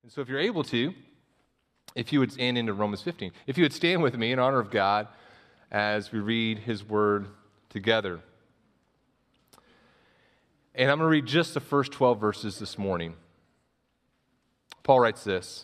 And so if you're able to, if you would stand into Romans 15, if you would stand with me in honor of God as we read His Word together. And I'm going to read just the first 12 verses this morning. Paul writes this: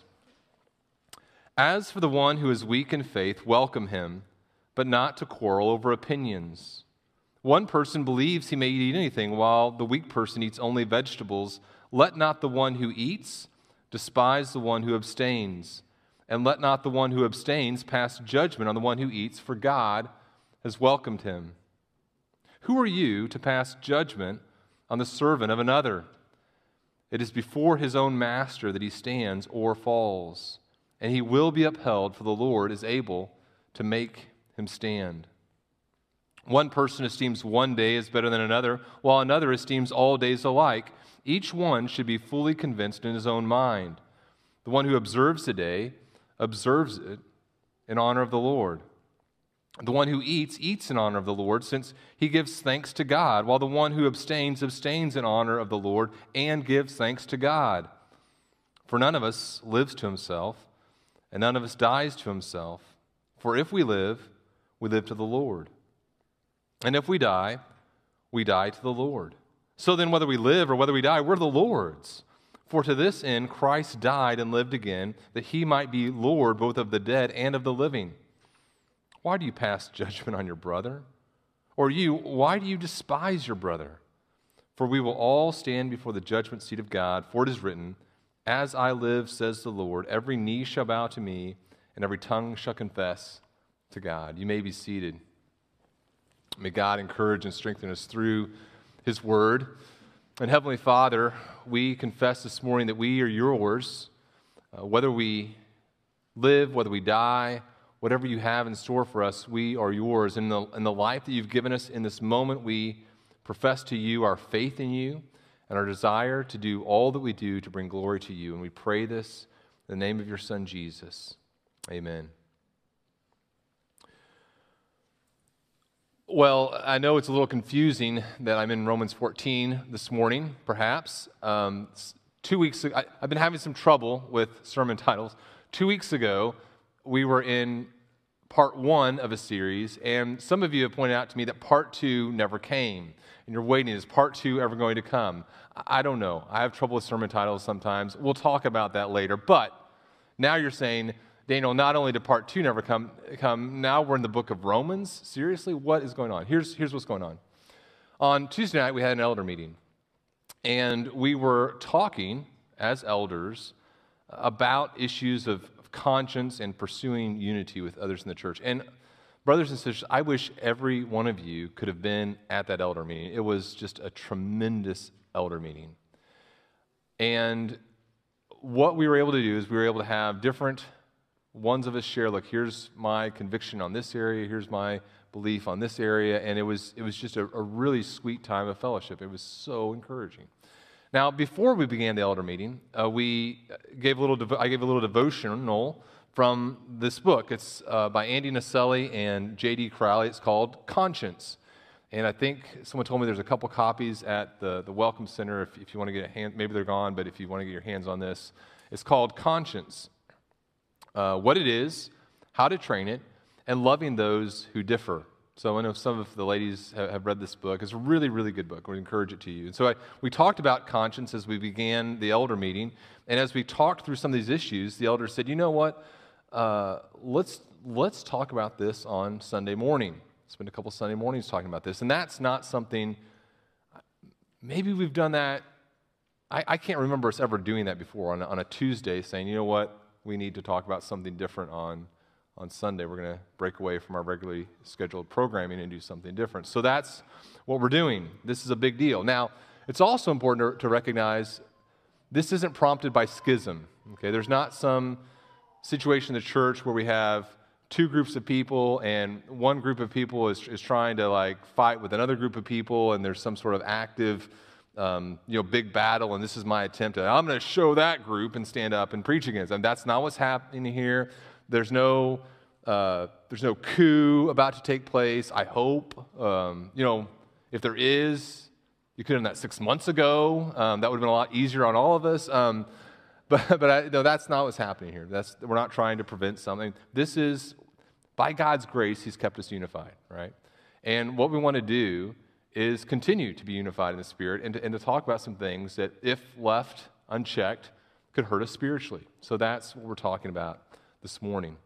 "As for the one who is weak in faith, welcome him, but not to quarrel over opinions. One person believes he may eat anything, while the weak person eats only vegetables. Let not the one who eats despise the one who abstains, and let not the one who abstains pass judgment on the one who eats, for God has welcomed him. Who are you to pass judgment on the servant of another? It is before his own master that he stands or falls, and he will be upheld, for the Lord is able to make him stand. One person esteems one day as better than another, while another esteems all days alike. Each one should be fully convinced in his own mind. The one who observes the day observes it in honor of the Lord. The one who eats, eats in honor of the Lord, since he gives thanks to God, while the one who abstains, abstains in honor of the Lord and gives thanks to God. For none of us lives to himself, and none of us dies to himself. For if we live to the Lord. And if we die to the Lord. So then, whether we live or whether we die, we're the Lord's. For to this end Christ died and lived again, that he might be Lord both of the dead and of the living. Why do you pass judgment on your brother? Or you, why do you despise your brother? For we will all stand before the judgment seat of God. For it is written, As I live, says the Lord, every knee shall bow to me, and every tongue shall confess to God." You may be seated. May God encourage and strengthen us through His Word. And Heavenly Father, we confess this morning that we are yours. Whether we live, whether we die, whatever you have in store for us, we are yours. In the life that you've given us in this moment, we profess to you our faith in you and our desire to do all that we do to bring glory to you. And we pray this in the name of your Son, Jesus. Amen. Well, I know it's a little confusing that I'm in Romans 14 this morning, perhaps. 2 weeks ago, I've been having some trouble with sermon titles. 2 weeks ago, we were in part 1 of a series, and some of you have pointed out to me that part 2 never came, and you're waiting, is part 2 ever going to come? I don't know. I have trouble with sermon titles sometimes. We'll talk about that later, but now you're saying, Daniel, not only did part 2 never come, now we're in the book of Romans? Seriously? What is going on? Here's what's going on. On Tuesday night, we had an elder meeting, and we were talking as elders about issues of conscience and pursuing unity with others in the church. And brothers and sisters, I wish every one of you could have been at that elder meeting. It was just a tremendous elder meeting. And what we were able to do is we were able to have different ones of us share, look, here's my conviction on this area, here's my belief on this area, and it was just a really sweet time of fellowship. It was so encouraging. Now, before we began the elder meeting, I gave a little devotional from this book. It's by Andy Naselli and J.D. Crowley. It's called Conscience. And I think someone told me there's a couple copies at the Welcome Center if you want to get a hand. Maybe they're gone, but if you want to get your hands on this. It's called Conscience. What it is, how to train it, and loving those who differ. So I know some of the ladies have read this book. It's a really, really good book. We encourage it to you. And so we talked about conscience as we began the elder meeting. And as we talked through some of these issues, the elder said, you know what, let's talk about this on Sunday morning. Spend a couple Sunday mornings talking about this. And that's not something, maybe we've done that. I can't remember us ever doing that before on a Tuesday, saying, you know what, we need to talk about something different on Sunday. We're going to break away from our regularly scheduled programming and do something different. So that's what we're doing. This is a big deal. Now, it's also important to recognize this isn't prompted by schism. Okay, there's not some situation in the church where we have two groups of people and one group of people is trying to fight with another group of people, and there's some sort of active big battle, and this is my attempt I'm going to show that group and stand up and preach against them. That's not what's happening here. There's no coup about to take place, I hope. If there is, you could have done that 6 months ago. That would have been a lot easier on all of us. No, that's not what's happening here. We're not trying to prevent something. This is, by God's grace, He's kept us unified, right? And what we want to do is continue to be unified in the Spirit and to talk about some things that, if left unchecked, could hurt us spiritually. So that's what we're talking about this morning.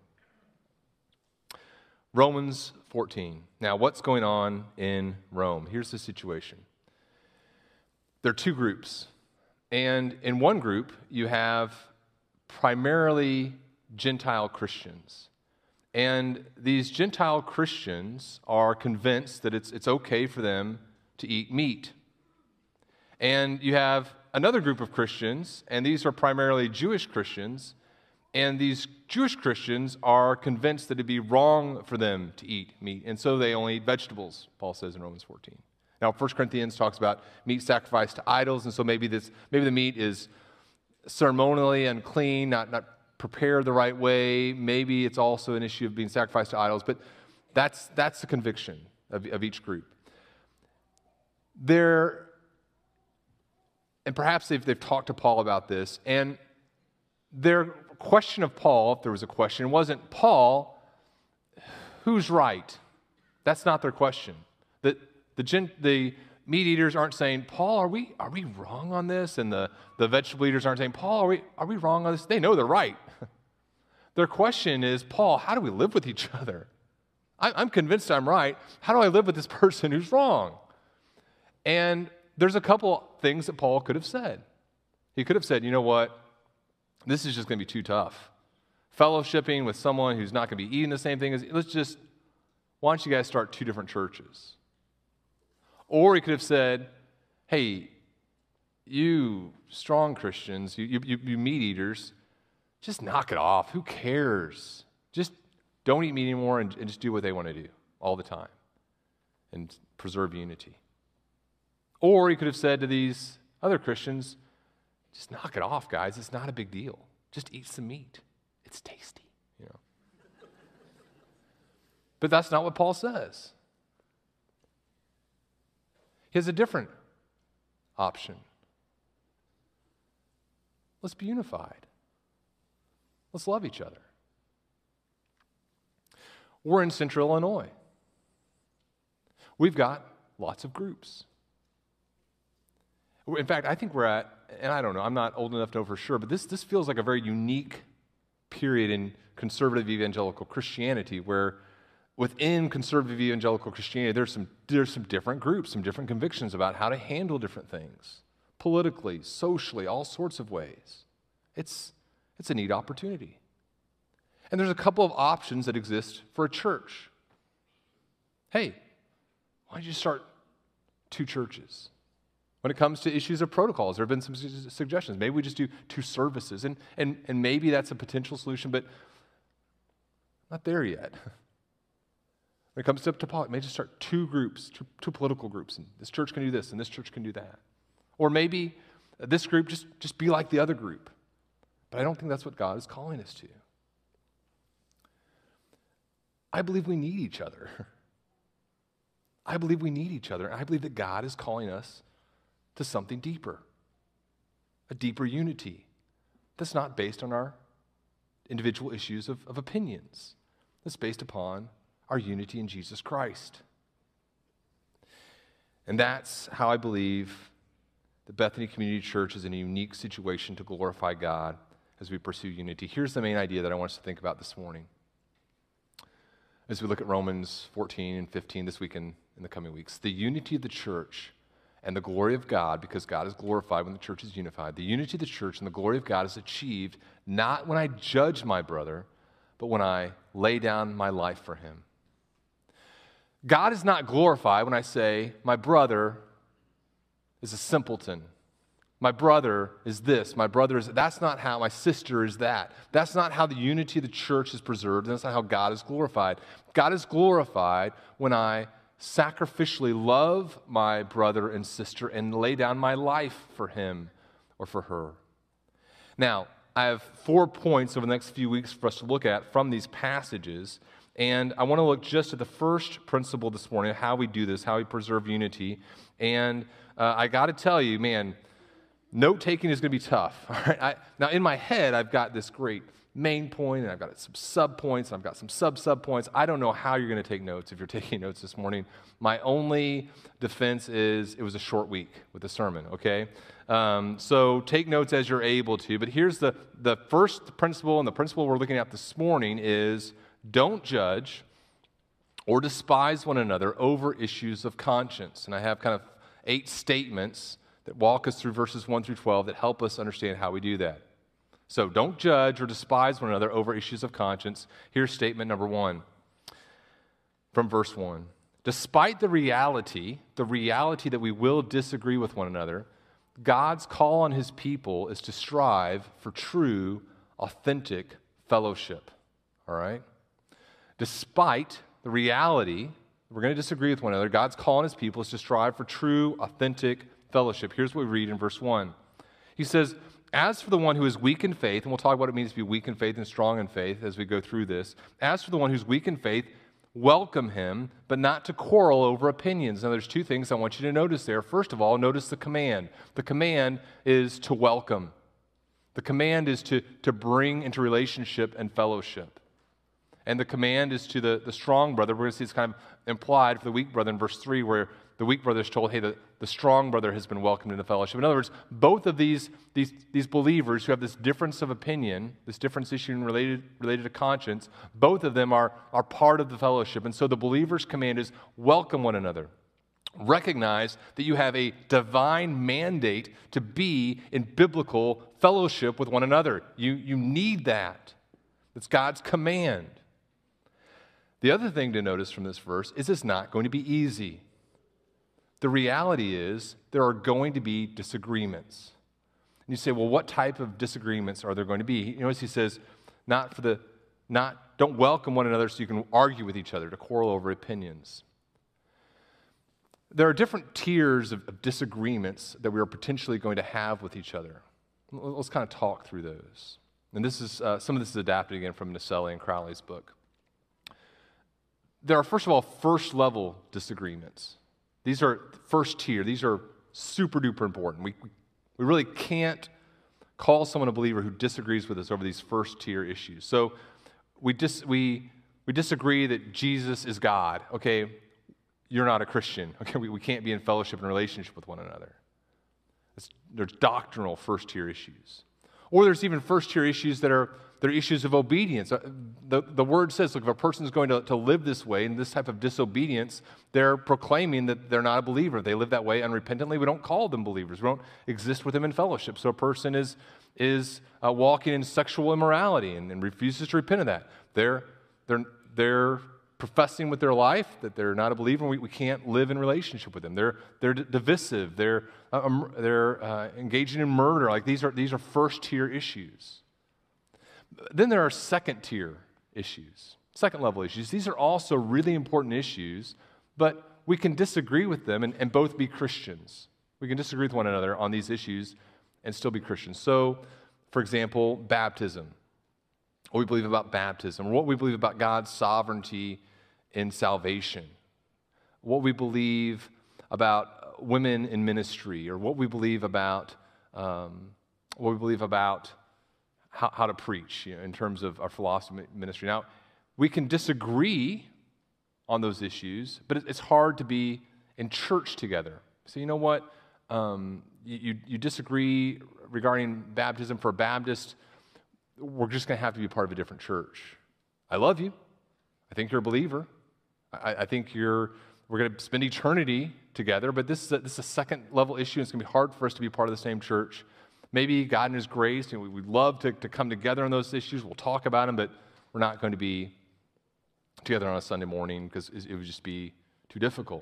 Romans 14. Now, what's going on in Rome? Here's the situation. There are two groups. And in one group, you have primarily Gentile Christians. And these Gentile Christians are convinced that it's okay for them to eat meat. And you have another group of Christians, and these are primarily Jewish Christians, and these Jewish Christians are convinced that it'd be wrong for them to eat meat, and so they only eat vegetables, Paul says in Romans 14. Now, 1 Corinthians talks about meat sacrificed to idols, and so maybe the meat is ceremonially unclean, not prepared the right way. Maybe it's also an issue of being sacrificed to idols, but that's the conviction of each group. And perhaps they've talked to Paul about this, and their question of Paul, if there was a question, wasn't, Paul, who's right? That's not their question. The meat eaters aren't saying, Paul, are we wrong on this? And the vegetable eaters aren't saying, Paul, are we wrong on this? They know they're right. Their question is, Paul, how do we live with each other? I'm convinced I'm right. How do I live with this person who's wrong? And there's a couple things that Paul could have said. He could have said, you know what? This is just going to be too tough. Fellowshipping with someone who's not going to be eating the same thing as, why don't you guys start two different churches? Or he could have said, hey, you strong Christians, you meat eaters, just knock it off. Who cares? Just don't eat meat anymore and just do what they want to do all the time and preserve unity. Or he could have said to these other Christians, just knock it off, guys. It's not a big deal. Just eat some meat. It's tasty, But that's not what Paul says. He has a different option. Let's be unified. Let's love each other. We're in Central Illinois. We've got lots of groups. In fact, I think we're at, and I don't know, I'm not old enough to know for sure, but this feels like a very unique period in conservative evangelical Christianity, where within conservative evangelical Christianity, there's some different groups, some different convictions about how to handle different things, politically, socially, all sorts of ways. It's a neat opportunity. And there's a couple of options that exist for a church. Hey, why don't you start two churches? When it comes to issues of protocols, there have been some suggestions. Maybe we just do two services, and maybe that's a potential solution, but not there yet. When it comes to politics, maybe just start two groups, two political groups, and this church can do this, and this church can do that. Or maybe this group just be like the other group. But I don't think that's what God is calling us to. I believe we need each other. I believe we need each other, and I believe that God is calling us to something deeper, a deeper unity that's not based on our individual issues of opinions. That's based upon our unity in Jesus Christ. And that's how I believe the Bethany Community Church is in a unique situation to glorify God as we pursue unity. Here's the main idea that I want us to think about this morning as we look at Romans 14 and 15 this week and in the coming weeks. The unity of the church and the glory of God, because God is glorified when the church is unified. The unity of the church and the glory of God is achieved not when I judge my brother, but when I lay down my life for him. God is not glorified when I say, my brother is a simpleton. My brother is this. My brother is, that's not how, my sister is that. That's not how the unity of the church is preserved. That's not how God is glorified. God is glorified when I sacrificially love my brother and sister and lay down my life for him or for her. Now, I have 4 points over the next few weeks for us to look at from these passages, and I want to look just at the first principle this morning, how we do this, how we preserve unity. And I got to tell you, man, Note-taking is going to be tough. All right? Now, in my head, I've got this great main point, and I've got some sub-points, and I've got some sub-points. I don't know how you're going to take notes if you're taking notes this morning. My only defense is it was a short week with the sermon, okay? So take notes as you're able to. But here's the first principle, and the principle we're looking at this morning is don't judge or despise one another over issues of conscience. And I have kind of 8 statements that walk us through verses 1 through 12 that help us understand how we do that. So don't judge or despise one another over issues of conscience. Here's statement number 1 from verse 1. Despite the reality that we will disagree with one another, God's call on his people is to strive for true, authentic fellowship. All right? Despite the reality, we're going to disagree with one another, God's call on his people is to strive for true, authentic fellowship. Here's what we read in verse 1. He says, as for the one who is weak in faith, and we'll talk about what it means to be weak in faith and strong in faith as we go through this. As for the one who's weak in faith, welcome him, but not to quarrel over opinions. Now, there's 2 things I want you to notice there. First of all, notice the command. The command is to welcome. The command is to bring into relationship and fellowship. And the command is to the strong brother. We're going to see it's kind of implied for the weak brother in verse 3, where the weak brother is told, hey, the strong brother has been welcomed into fellowship. In other words, both of these believers who have this difference of opinion, this difference issue related to conscience, both of them are part of the fellowship. And so the believer's command is welcome one another. Recognize that you have a divine mandate to be in biblical fellowship with one another. You need that. It's God's command. The other thing to notice from this verse is it's not going to be easy. The reality is there are going to be disagreements. And you say, well, what type of disagreements are there going to be? You notice he says, don't welcome one another so you can argue with each other, to quarrel over opinions. There are different tiers of disagreements that we are potentially going to have with each other. Let's kind of talk through those. And this is some of this is adapted again from Naselli and Crowley's book. There are, first of all, first-level disagreements. These are first tier. These are super duper important. We really can't call someone a believer who disagrees with us over these first tier issues. So we disagree that Jesus is God. Okay, you're not a Christian. Okay, we can't be in fellowship and relationship with one another. There's doctrinal first tier issues. Or there's even first tier issues that are issues of obedience. The word says, look, if a person is going to live this way, in this type of disobedience, they're proclaiming that they're not a believer. They live that way unrepentantly. We don't call them believers. We don't exist with them in fellowship. So a person is walking in sexual immorality and refuses to repent of that. They're professing with their life that they're not a believer. We can't live in relationship with them. They're divisive. They're engaging in murder. Like these are first tier issues. Then there are second tier issues, second level issues. These are also really important issues, but we can disagree with them and both be Christians. We can disagree with one another on these issues and still be Christians. So, for example, baptism. What we believe about baptism, or what we believe about God's sovereignty in salvation. What we believe about women in ministry, or what we believe about how to preach, in terms of our philosophy ministry. Now, we can disagree on those issues, but it's hard to be in church together. So you know what? You disagree regarding baptism. For a Baptist, we're just going to have to be part of a different church. I love you. I think you're a believer. I think we're going to spend eternity together, but this is a second level issue. It's going to be hard for us to be part of the same church. Maybe God in His grace, we'd love to come together on those issues. We'll talk about them, but we're not going to be together on a Sunday morning because it would just be too difficult.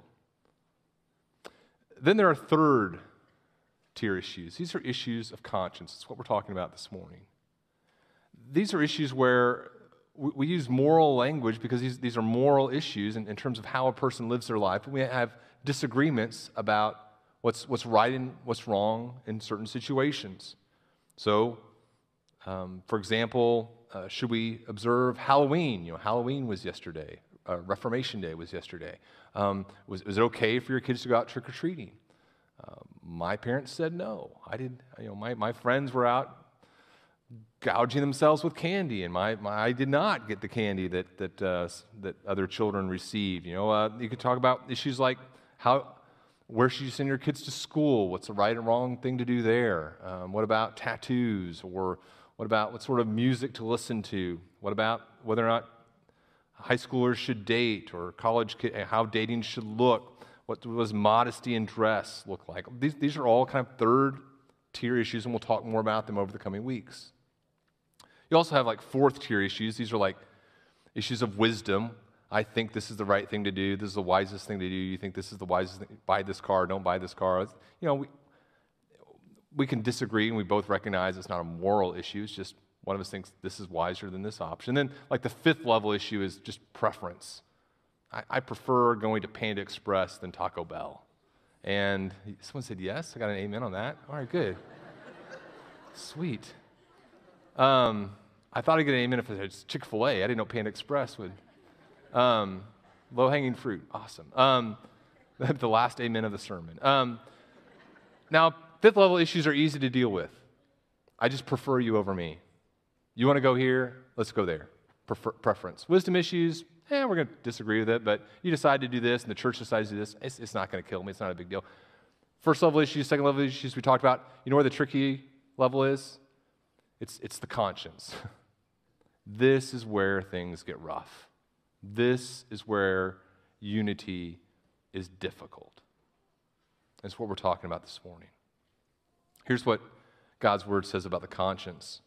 Then there are third tier issues. These are issues of conscience. That's what we're talking about this morning. These are issues where we use moral language because these are moral issues in terms of how a person lives their life. We have disagreements about what's right and what's wrong in certain situations. So, for example, should we observe Halloween? Halloween was yesterday. Reformation Day was yesterday. Was it okay for your kids to go out trick-or-treating? My parents said no. I did. My friends were out gouging themselves with candy, and I did not get the candy that other children received. You could talk about issues like where should you send your kids to school? What's the right and wrong thing to do there? What about tattoos? Or what about what sort of music to listen to? What about whether or not high schoolers should date, or college kids, how dating should look? What does modesty in dress look like? These are all kind of third-tier issues, and we'll talk more about them over the coming weeks. You also have like fourth-tier issues. These are like issues of wisdom. I think this is the right thing to do. This is the wisest thing to do. You think this is the wisest thing? Buy this car. Don't buy this car. We can disagree, and we both recognize it's not a moral issue. It's just one of us thinks this is wiser than this option. Then, like the fifth level issue is just preference. I prefer going to Panda Express than Taco Bell. And someone said yes. I got an amen on that. All right, good. Sweet. I thought I'd get an amen if it was Chick-fil-A. I didn't know Panda Express would. Low-hanging fruit. Awesome. The last amen of the sermon. Now, fifth level issues are easy to deal with. I just prefer you over me. You want to go here? Let's go there. Preference. Wisdom issues, we're going to disagree with it, but you decide to do this and the church decides to do this, it's not going to kill me. It's not a big deal. First level issues, second level issues we talked about. You know where the tricky level is? It's the conscience. This is where things get rough. This is where unity is difficult. That's what we're talking about this morning. Here's what God's word says about the conscience.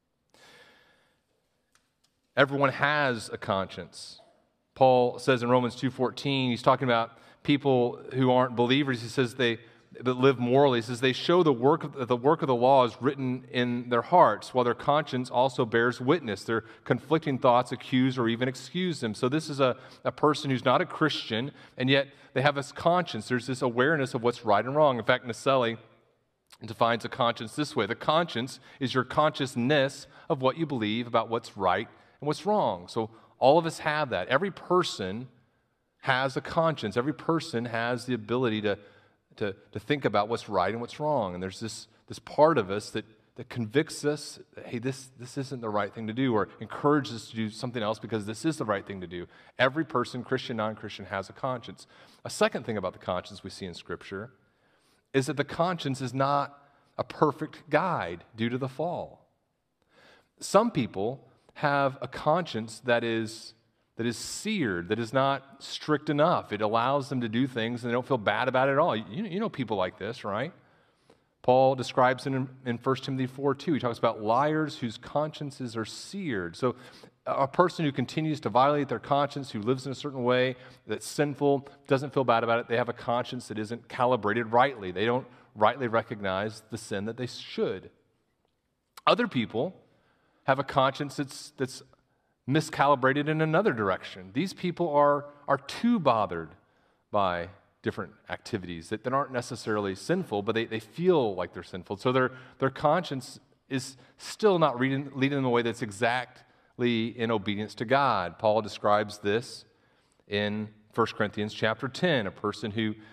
Everyone has a conscience. Paul says in Romans 2:14, he's talking about people who aren't believers. He says that live morally. He says they show the work of the law is written in their hearts, while their conscience also bears witness. Their conflicting thoughts accuse or even excuse them. So this is a person who's not a Christian, and yet they have this conscience. There's this awareness of what's right and wrong. In fact, Naselli defines a conscience this way. The conscience is your consciousness of what you believe about what's right and what's wrong. So all of us have that. Every person has a conscience. Every person has the ability to think about what's right and what's wrong. And there's this part of us that convicts us, hey, this isn't the right thing to do, or encourages us to do something else because this is the right thing to do. Every person, Christian, non-Christian, has a conscience. A second thing about the conscience we see in Scripture is that the conscience is not a perfect guide due to the fall. Some people have a conscience that is seared, that is not strict enough. It allows them to do things and they don't feel bad about it at all. You know people like this, right? Paul describes it in 1 Timothy 4:2. He talks about liars whose consciences are seared. So a person who continues to violate their conscience, who lives in a certain way that's sinful, doesn't feel bad about it, they have a conscience that isn't calibrated rightly. They don't rightly recognize the sin that they should. Other people have a conscience that's miscalibrated in another direction. These people are too bothered by different activities that aren't necessarily sinful, but they feel like they're sinful. So their conscience is still not leading them in a way that's exactly in obedience to God. Paul describes this in 1 Corinthians chapter 10. A person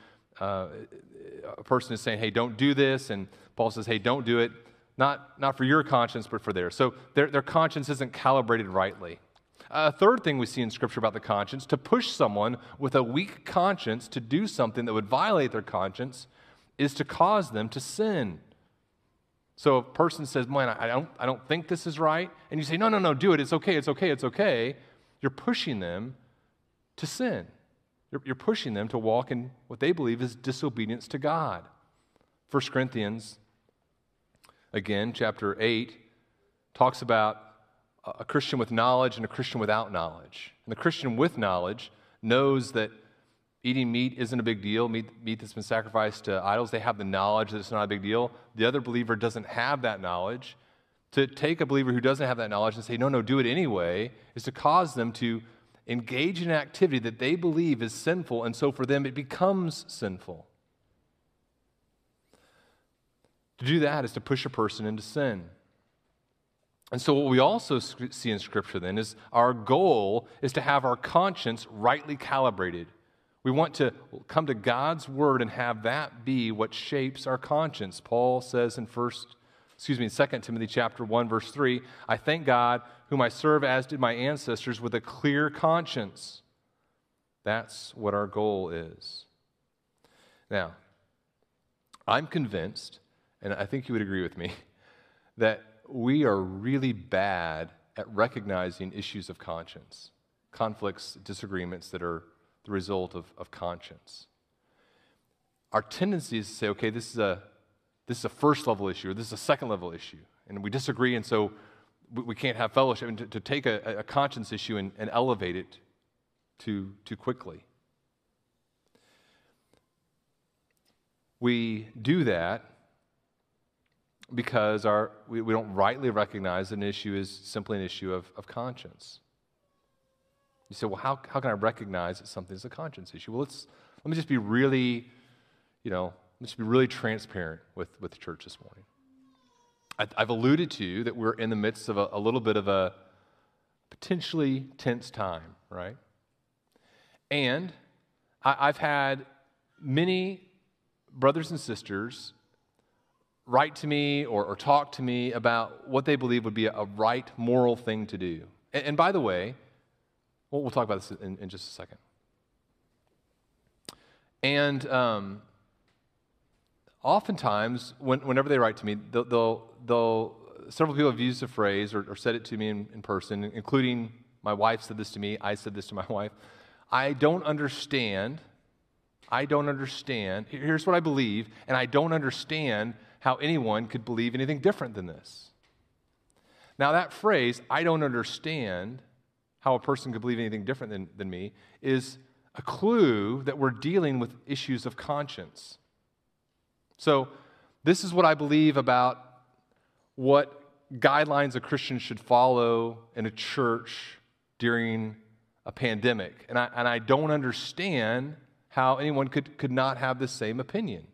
is saying, hey, don't do this, and Paul says, hey, don't do it. Not for your conscience, but for theirs. So their conscience isn't calibrated rightly. A third thing we see in Scripture about the conscience, to push someone with a weak conscience to do something that would violate their conscience, is to cause them to sin. So a person says, man, I don't think this is right. And you say, no, do it. It's okay. You're pushing them to sin. You're pushing them to walk in what they believe is disobedience to God. 1 Corinthians again, chapter 8, talks about a Christian with knowledge and a Christian without knowledge. And the Christian with knowledge knows that eating meat isn't a big deal, meat that's been sacrificed to idols. They have the knowledge that it's not a big deal. The other believer doesn't have that knowledge. To take a believer who doesn't have that knowledge and say, no, do it anyway, is to cause them to engage in an activity that they believe is sinful, and so for them it becomes sinful. To do that is to push a person into sin. And so what we also see in Scripture then is our goal is to have our conscience rightly calibrated. We want to come to God's word and have that be what shapes our conscience. Paul says in 2 Timothy chapter 1, verse 3, I thank God, whom I serve as did my ancestors, with a clear conscience. That's what our goal is. Now, I'm convinced, and I think you would agree with me, that we are really bad at recognizing issues of conscience, conflicts, disagreements that are the result of conscience. Our tendency is to say, okay, this is a first level issue, or this is a second level issue, and we disagree, and so we can't have fellowship. And to take a conscience issue and elevate it too quickly. We do that because we don't rightly recognize that an issue is simply an issue of conscience. You say, well, how can I recognize that something is a conscience issue? Well, let me just be really, transparent with the church this morning. I've alluded to that we're in the midst of a little bit of a potentially tense time, right? And I've had many brothers and sisters write to me or talk to me about what they believe would be a right moral thing to do. And by the way, we'll talk about this in just a second. And oftentimes, whenever they write to me, several people have used the phrase or said it to me in person, including my wife said this to me, I said this to my wife. I don't understand. Here's what I believe, and I don't understand how anyone could believe anything different than this. Now that phrase, I don't understand how a person could believe anything different than me, is a clue that we're dealing with issues of conscience. So this is what I believe about what guidelines a Christian should follow in a church during a pandemic. And I don't understand how anyone could not have the same opinion.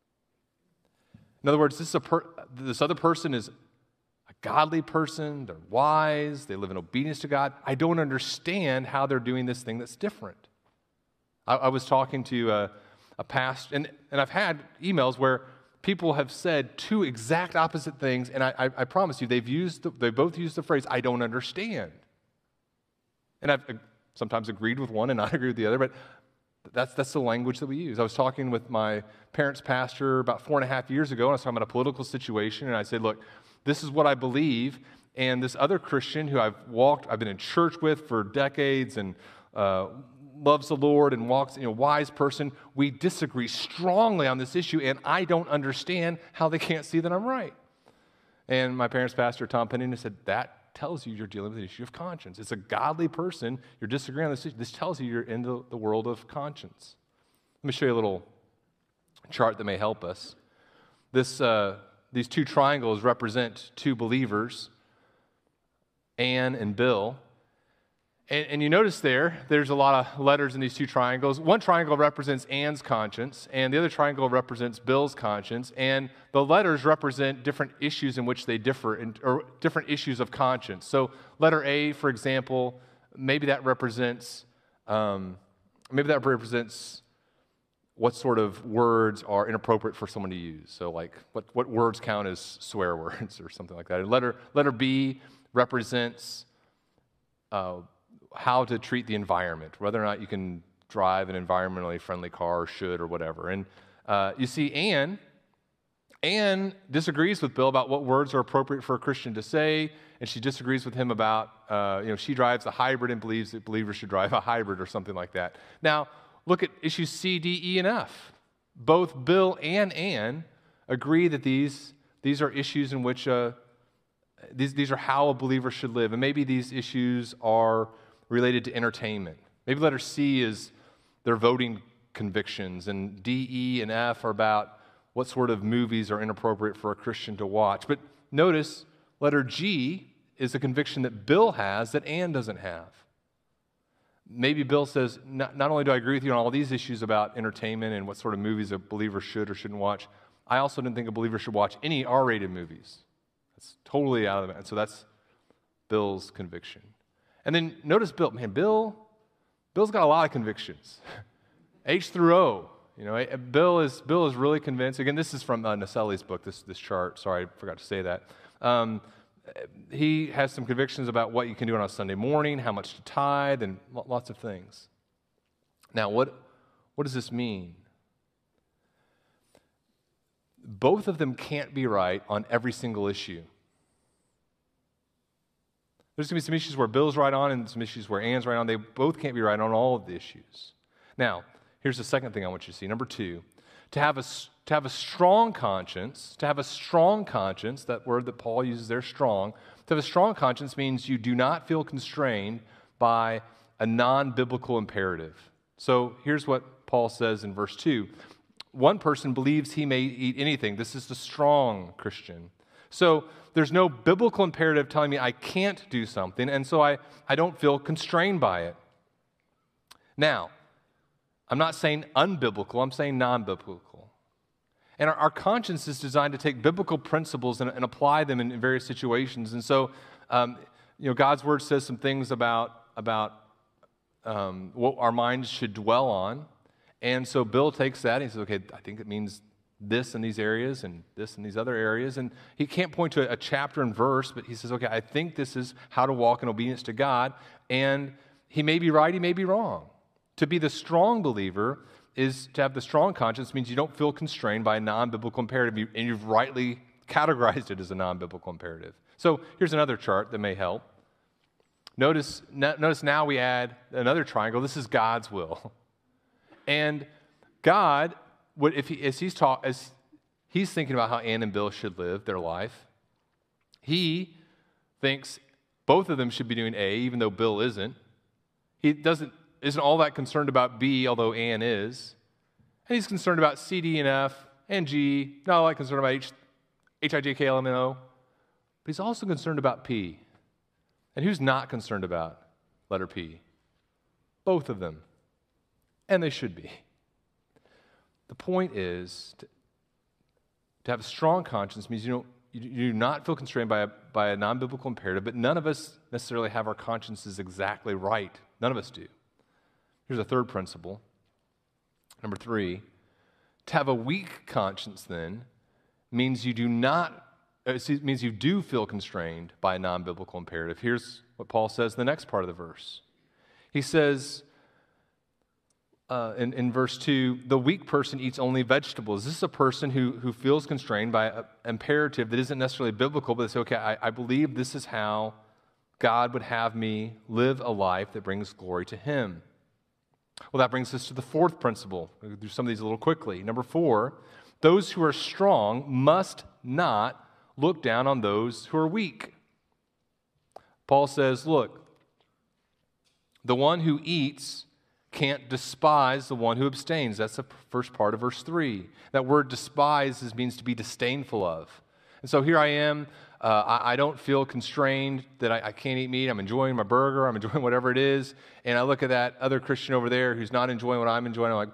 In other words, this other person is a godly person, they're wise, they live in obedience to God. I don't understand how they're doing this thing that's different. I was talking to a pastor, and I've had emails where people have said two exact opposite things, and I promise you, they both used the phrase, I don't understand. And I've sometimes agreed with one and not agreed with the other, but that's the language that we use. I was talking with my parents' pastor about 4.5 years ago, and I was talking about a political situation, and I said, look, this is what I believe, and this other Christian who I've been in church with for decades and loves the Lord and walks, wise person, we disagree strongly on this issue, and I don't understand how they can't see that I'm right. And my parents' pastor, Tom Pennington, said, that tells you you're dealing with an issue of conscience. It's a godly person. You're disagreeing on this issue. This tells you you're in the world of conscience. Let me show you a little chart that may help us. These two triangles represent two believers, Anne and Bill. And you notice there's a lot of letters in these two triangles. One triangle represents Anne's conscience, and the other triangle represents Bill's conscience. And the letters represent different issues in which they differ, or different issues of conscience. So letter A, for example, maybe that represents what sort of words are inappropriate for someone to use. So like what words count as swear words or something like that. And letter B represents how to treat the environment, whether or not you can drive an environmentally friendly car or should or whatever. And you see Anne disagrees with Bill about what words are appropriate for a Christian to say, and she disagrees with him about, she drives a hybrid and believes that believers should drive a hybrid or something like that. Now, look at issues C, D, E, and F. Both Bill and Anne agree that these are issues in which these are how a believer should live, and maybe these issues are related to entertainment. Maybe letter C is their voting convictions, and D, E, and F are about what sort of movies are inappropriate for a Christian to watch. But notice letter G is a conviction that Bill has that Anne doesn't have. Maybe Bill says, not only do I agree with you on all these issues about entertainment and what sort of movies a believer should or shouldn't watch, I also didn't think a believer should watch any R-rated movies. That's totally out of it. And so that's Bill's conviction. And then notice Bill. Man, Bill's got a lot of convictions. H through O. Bill is really convinced. Again, this is from Naselli's book, this chart. Sorry, I forgot to say that. He has some convictions about what you can do on a Sunday morning, how much to tithe, and lots of things. Now, what does this mean? Both of them can't be right on every single issue. There's going to be some issues where Bill's right on and some issues where Ann's right on. They both can't be right on all of the issues. Now, here's the second thing I want you to see. Number 2, to have a strong conscience, that word that Paul uses there, strong, to have a strong conscience means you do not feel constrained by a non-biblical imperative. So here's what Paul says in verse 2. One person believes he may eat anything. This is the strong Christian. So there's no biblical imperative telling me I can't do something, and so I don't feel constrained by it. Now, I'm not saying unbiblical, I'm saying non-biblical. And our conscience is designed to take biblical principles and apply them in various situations. And so, God's word says some things about what our minds should dwell on. And so Bill takes that and he says, okay, I think it means this in these areas and this in these other areas. And he can't point to a chapter and verse, but he says, okay, I think this is how to walk in obedience to God. And he may be right, he may be wrong. To be the strong believer is to have the strong conscience means you don't feel constrained by a non-biblical imperative, and you've rightly categorized it as a non-biblical imperative. So here's another chart that may help. Notice now we add another triangle. This is God's will. And God, as he's thinking about how Ann and Bill should live their life, he thinks both of them should be doing A, even though Bill isn't. He isn't all that concerned about B, although Ann is. And he's concerned about C, D, and F, and G, not all that concerned about H, I, J, K, L, M, N, O. But he's also concerned about P. And who's not concerned about letter P? Both of them. And they should be. The point is, to have a strong conscience means you do not feel constrained by a non-biblical imperative, but none of us necessarily have our consciences exactly right. None of us do. Here's a third principle. Number 3, to have a weak conscience then means you do feel constrained by a non-biblical imperative. Here's what Paul says in the next part of the verse. He says in verse 2, the weak person eats only vegetables. This is a person who feels constrained by an imperative that isn't necessarily biblical, but they say, okay, I believe this is how God would have me live a life that brings glory to Him. Well, that brings us to the fourth principle. We'll do some of these a little quickly. Number 4, those who are strong must not look down on those who are weak. Paul says, look, the one who eats can't despise the one who abstains. That's the first part of verse 3. That word despise means to be disdainful of. And so here I am. I don't feel constrained that I can't eat meat. I'm enjoying my burger. I'm enjoying whatever it is. And I look at that other Christian over there who's not enjoying what I'm enjoying. I'm like,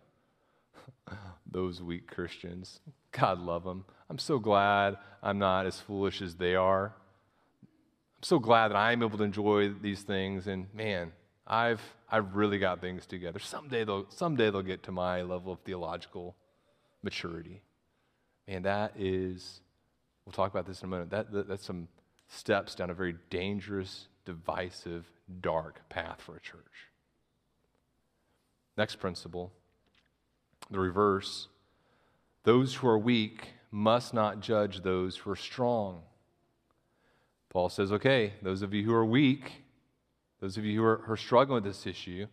those weak Christians. God love them. I'm so glad I'm not as foolish as they are. I'm so glad that I'm able to enjoy these things. And man, I've really got things together. Someday they'll get to my level of theological maturity. Man, we'll talk about this in a minute. That's some steps down a very dangerous, divisive, dark path for a church. Next principle, the reverse. Those who are weak must not judge those who are strong. Paul says, okay, those of you who are weak, those of you who are struggling with this issue,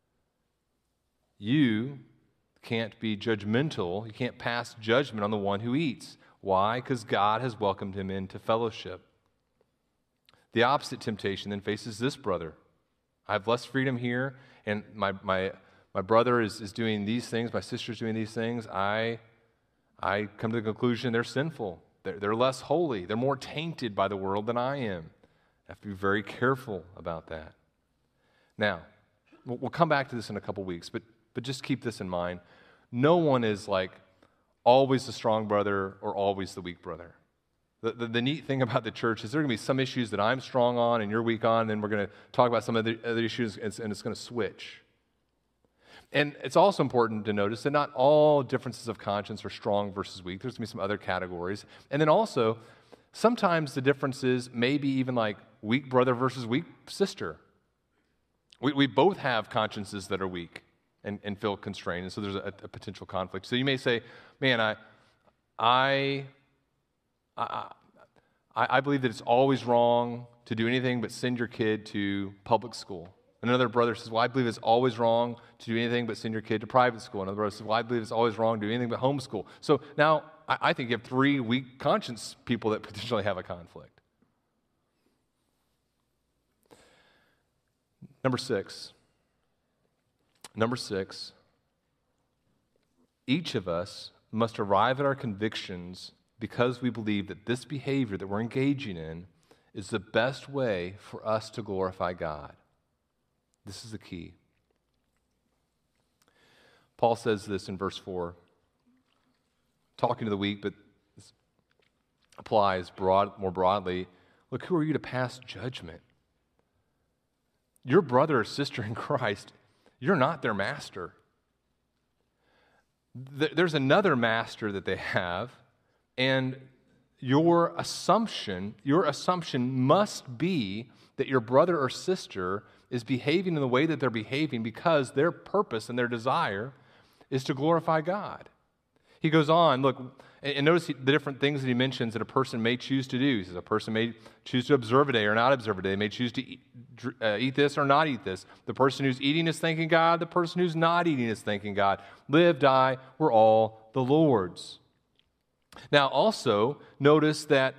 you can't be judgmental. You can't pass judgment on the one who eats. Why? Because God has welcomed him into fellowship. The opposite temptation then faces this brother. I have less freedom here, and my brother is doing these things, my sister's doing these things. I come to the conclusion they're sinful. They're less holy. They're more tainted by the world than I am. I have to be very careful about that. Now, we'll come back to this in a couple weeks, but just keep this in mind. No one is like always the strong brother or always the weak brother. The neat thing about the church is there are going to be some issues that I'm strong on and you're weak on, and then we're going to talk about some of the other issues, and it's going to switch. And it's also important to notice that not all differences of conscience are strong versus weak. There's going to be some other categories. And then also, sometimes the differences may be even like weak brother versus weak sister. We both have consciences that are weak and feel constrained, and so there's a potential conflict. So you may say, man, I believe that it's always wrong to do anything but send your kid to public school. Another brother says, well, I believe it's always wrong to do anything but send your kid to private school. Another brother says, well, I believe it's always wrong to do anything but homeschool. So now I think you have three weak conscience people that potentially have a conflict. Number six, each of us must arrive at our convictions because we believe that this behavior that we're engaging in is the best way for us to glorify God. This is the key. Paul says this in verse 4, talking to the weak, but this applies more broadly. Look, who are you to pass judgment? Your brother or sister in Christ, you're not their master. There's another master that they have, and your assumption must be that your brother or sister is behaving in the way that they're behaving because their purpose and their desire is to glorify God. He goes on, look, and notice the different things that he mentions that a person may choose to do. He says a person may choose to observe a day or not observe a day. They may choose to eat this or not eat this. The person who's eating is thanking God. The person who's not eating is thanking God. Live, die, we're all the Lord's. Now also, notice that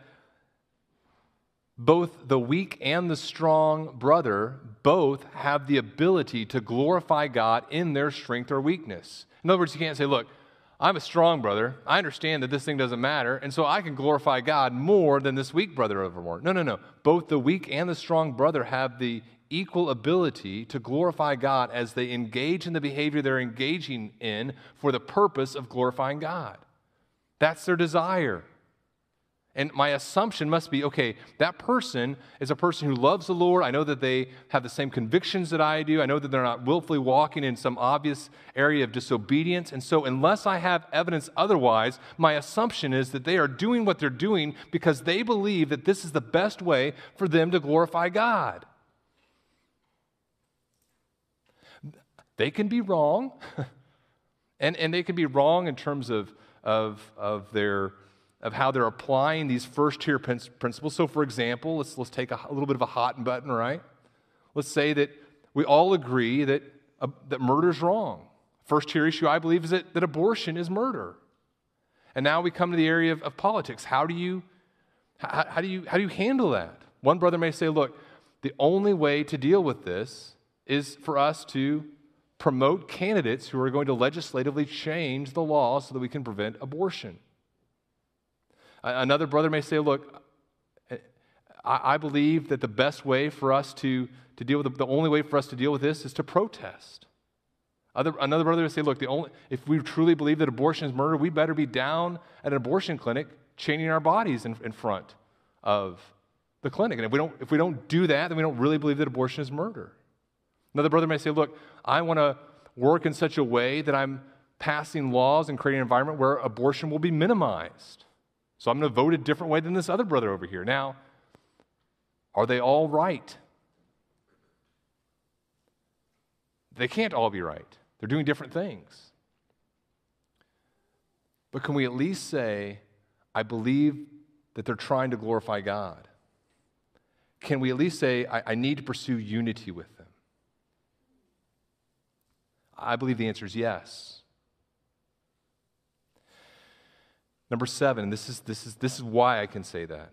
both the weak and the strong brother both have the ability to glorify God in their strength or weakness. In other words, you can't say, look, I'm a strong brother. I understand that this thing doesn't matter, and so I can glorify God more than this weak brother over more. No. Both the weak and the strong brother have the equal ability to glorify God as they engage in the behavior they're engaging in for the purpose of glorifying God. That's their desire. And my assumption must be, okay, that person is a person who loves the Lord. I know that they have the same convictions that I do. I know that they're not willfully walking in some obvious area of disobedience. And so unless I have evidence otherwise, my assumption is that they are doing what they're doing because they believe that this is the best way for them to glorify God. They can be wrong, and they can be wrong in terms of how they're applying these first-tier principles. So, for example, let's take a little bit of a hot button, right? Let's say that we all agree that murder's wrong. First-tier issue, I believe, is that abortion is murder. And now we come to the area of politics. How do you handle that? One brother may say, look, the only way to deal with this is for us to promote candidates who are going to legislatively change the law so that we can prevent abortion. Another brother may say, look, I believe that the best way for us to deal with the only way for us to deal with this is to protest. Another brother would say, look, if we truly believe that abortion is murder, we better be down at an abortion clinic chaining our bodies in front of the clinic. And if we don't do that, then we don't really believe that abortion is murder. Another brother may say, look, I want to work in such a way that I'm passing laws and creating an environment where abortion will be minimized. So I'm going to vote a different way than this other brother over here. Now, are they all right? They can't all be right. They're doing different things. But can we at least say, I believe that they're trying to glorify God? Can we at least say, I need to pursue unity with them? I believe the answer is yes. Number 7, this is why I can say that.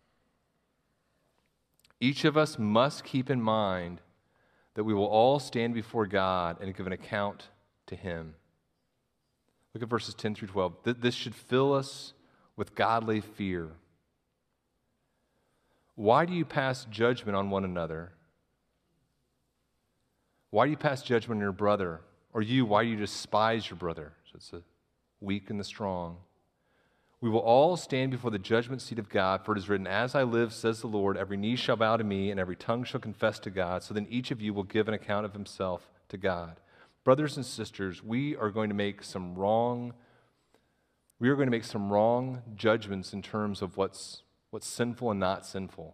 Each of us must keep in mind that we will all stand before God and give an account to Him. Look at verses 10 through 12. This should fill us with godly fear. Why do you pass judgment on one another? Why do you pass judgment on your brother? Or why do you despise your brother? So it's the weak and the strong. We will all stand before the judgment seat of God, for it is written, as I live, says the Lord, every knee shall bow to me, and every tongue shall confess to God. So then each of you will give an account of himself to God. brothers and sisters, we are going to make some wrong judgments in terms of what's sinful and not sinful.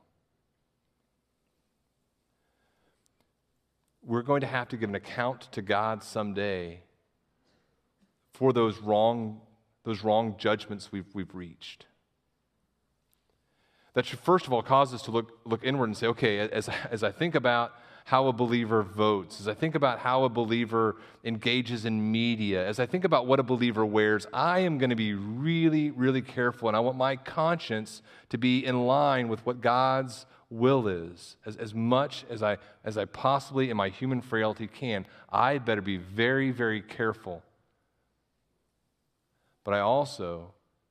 We're going to have to give an account to God someday for those wrong judgments we've reached. That should first of all cause us to look inward and say, okay, as I think about how a believer votes, as I think about how a believer engages in media, as I think about what a believer wears, I am going to be really, really careful, and I want my conscience to be in line with what God's will is. As much as I possibly in my human frailty can, I better be very, very careful. But I also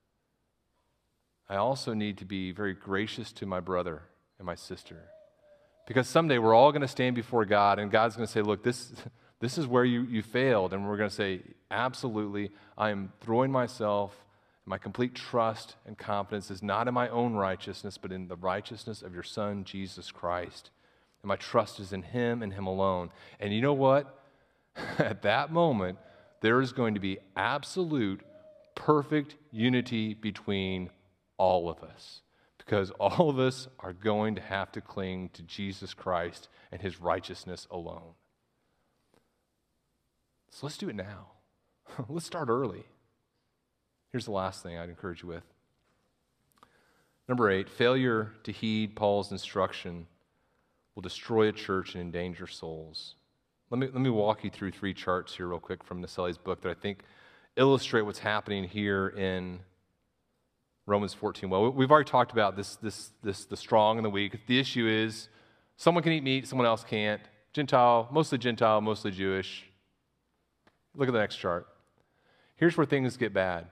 need to be very gracious to my brother and my sister. Because someday we're all going to stand before God, and God's going to say, look, this is where you failed. And we're going to say, absolutely, I am throwing myself, my complete trust and confidence is not in my own righteousness, but in the righteousness of your Son, Jesus Christ. And my trust is in Him and Him alone. And you know what? At that moment, there is going to be absolute, perfect unity between all of us. Because all of us are going to have to cling to Jesus Christ and His righteousness alone. So let's do it now. Let's start early. Here's the last thing I'd encourage you with. Number 8, failure to heed Paul's instruction will destroy a church and endanger souls. Let me walk you through 3 charts here real quick from Naselli's book that I think illustrate what's happening here in Romans 14. Well, we've already talked about the strong and the weak. The issue is someone can eat meat, someone else can't. Gentile, mostly Jewish. Look at the next chart. Here's where things get bad.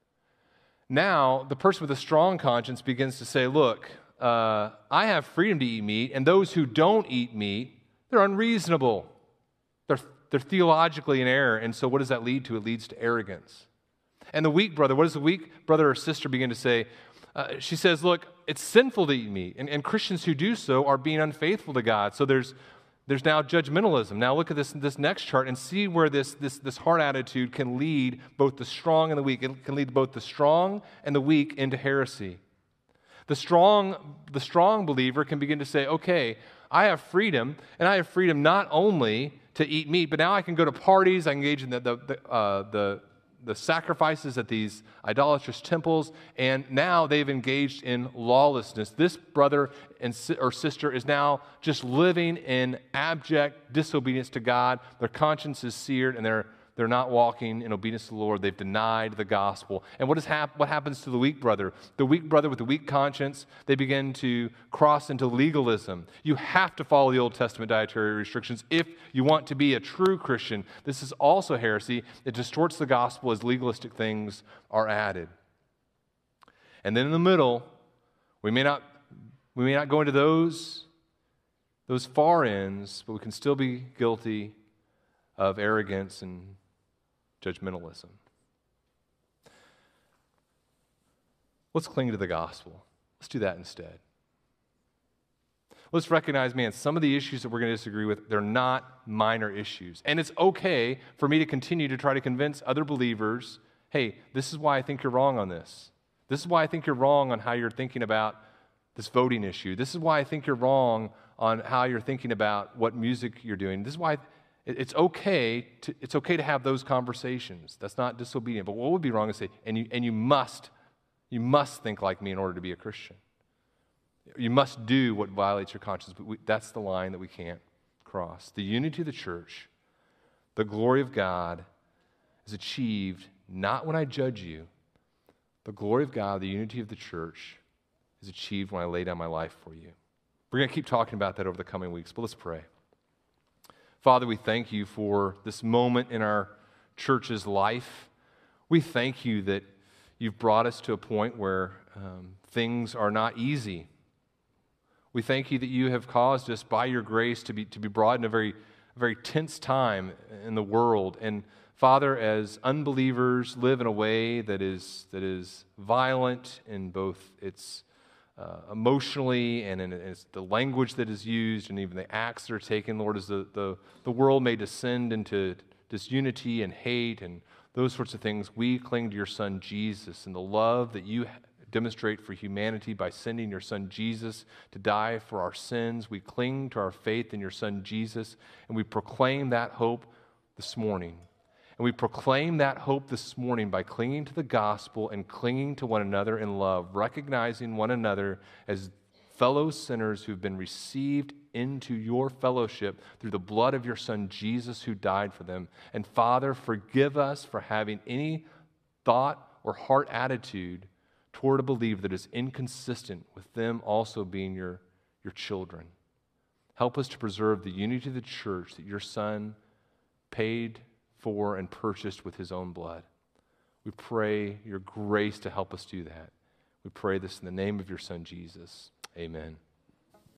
Now, the person with a strong conscience begins to say, look, I have freedom to eat meat, and those who don't eat meat, they're unreasonable. They're theologically in error, and so what does that lead to? It leads to arrogance. And the weak brother, what does the weak brother or sister begin to say? She says, look, it's sinful to eat meat, and Christians who do so are being unfaithful to God. So there's now judgmentalism. Now look at this next chart and see where this heart attitude can lead both the strong and the weak. It can lead both the strong and the weak into heresy. The strong believer can begin to say, okay, I have freedom, and I have freedom not only to eat meat, but now I can go to parties, I can engage in the sacrifices at these idolatrous temples, and now they've engaged in lawlessness. This brother or sister is now just living in abject disobedience to God. Their conscience is seared, and they're not walking in obedience to the Lord. They've denied the gospel. And what happens to the weak brother? The weak brother with the weak conscience, they begin to cross into legalism. You have to follow the Old Testament dietary restrictions if you want to be a true Christian. This is also heresy. It distorts the gospel as legalistic things are added. And then in the middle, we may not go into those far ends, but we can still be guilty of arrogance and judgmentalism. Let's cling to the gospel. Let's do that instead. Let's recognize, man, some of the issues that we're going to disagree with, they're not minor issues. And it's okay for me to continue to try to convince other believers, hey, this is why I think you're wrong on this. This is why I think you're wrong on how you're thinking about this voting issue. This is why I think you're wrong on how you're thinking about what music you're doing. This is why it's okay to have those conversations. That's not disobedient. But what would be wrong is say, and you must think like me in order to be a Christian. You must do what violates your conscience. But that's the line that we can't cross. The unity of the church, the glory of God, is achieved not when I judge you. The glory of God, the unity of the church, is achieved when I lay down my life for you. We're going to keep talking about that over the coming weeks, but let's pray. Father, we thank you for this moment in our church's life. We thank you that you've brought us to a point where things are not easy. We thank you that you have caused us by your grace to be brought in a very tense time in the world. And Father, as unbelievers live in a way that is violent in both its emotionally and in the language that is used and even the acts that are taken, Lord, as the world may descend into disunity and hate and those sorts of things, we cling to your Son Jesus and the love that you demonstrate for humanity by sending your Son Jesus to die for our sins. We cling to our faith in your Son Jesus, and we proclaim that hope this morning. And we proclaim that hope this morning by clinging to the gospel and clinging to one another in love, recognizing one another as fellow sinners who've been received into your fellowship through the blood of your Son Jesus who died for them. And Father, forgive us for having any thought or heart attitude toward a believer that is inconsistent with them also being your children. Help us to preserve the unity of the church that your Son paid for and purchased with his own blood. We pray your grace to help us do that. We pray this in the name of your Son, Jesus. Amen.